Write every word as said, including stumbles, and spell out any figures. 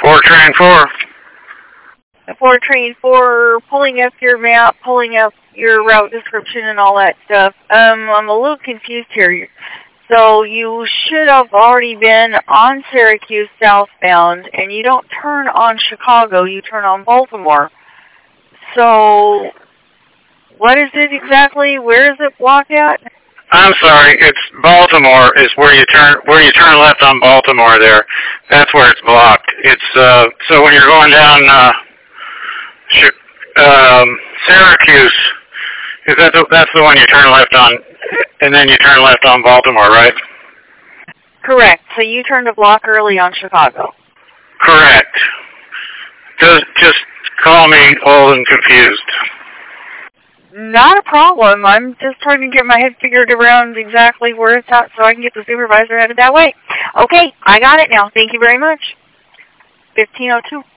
four train four. four train four, pulling up your map, pulling up your route description and all that stuff. Um, I'm a little confused here. So you should have already been on Syracuse southbound, and you don't turn on Chicago, you turn on Baltimore. So what is it exactly? Where is it blocked at? I'm sorry, it's Baltimore is where you turn where you turn left on Baltimore there. That's where it's blocked. It's uh so when you're going down uh um Syracuse, is that the, that's the one you turn left on, and then you turn left on Baltimore, right? Correct. So you turned a block early on Chicago. Correct. Just just call me old and confused. Not a problem. I'm just trying to get my head figured around exactly where it's at so I can get the supervisor headed that way. Okay, I got it now. Thank you very much. fifteen oh two.